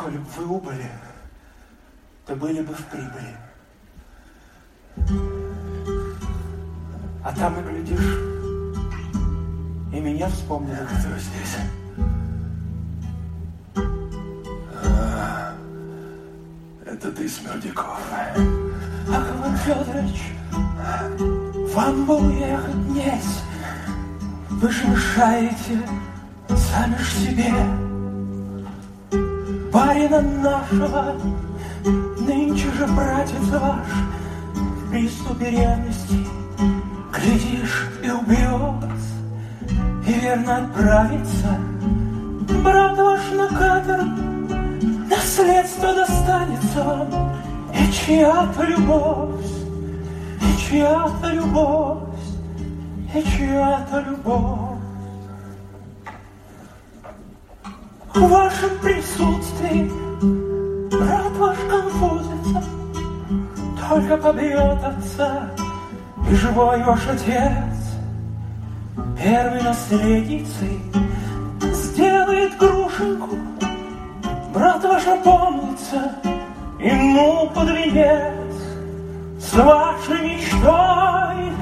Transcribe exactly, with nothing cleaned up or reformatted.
Коли бы вы убыли, то были бы в прибыли. А там и глядишь, и меня вспомнили. Кто здесь? А, это ты, Смердяков. Иван Федорович, вам бы уехать днесь. Вы же мешаете сами ж себе. Барина нашего, нынче же братец ваш в приступе ревности, глядишь, и убьет, и верно отправится. Брат ваш на каторгу, наследство достанется вам, и чья-то любовь, и чья-то любовь, и чья-то любовь. В вашем присутствии брат ваш конфузится, только побьет отца, и живой ваш отец первой наследницей сделает грушеньку. Брат ваш опомнится, и ну под венец с вашей мечтой